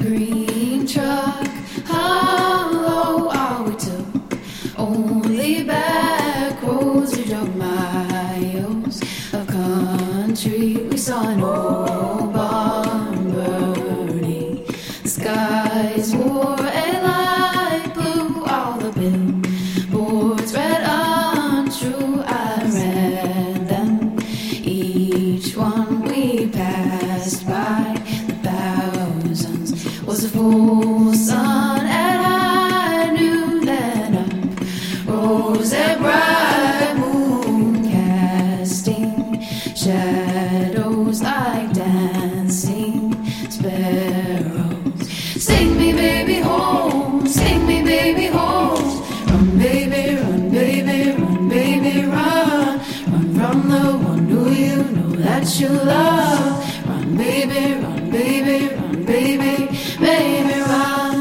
green truck. Hello, all we took only back roads. We drove miles of country. We saw an old barn burning. The skies wore a light blue. All the billboards read untrue. I read them, each one we passed by. The thousands was a full sun, and I knew that up rose a bright moon, casting shadows like dancing sparrows. Sing me, baby, home. Sing me, baby, home. Run, baby, run, baby, run, baby, run. Run from the one who you know that you love. Run, baby, run, baby, run, baby, baby, run.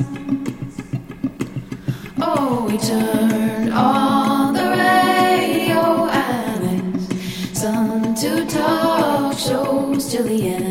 Oh, we turned on the radio and listened to talk shows till the end.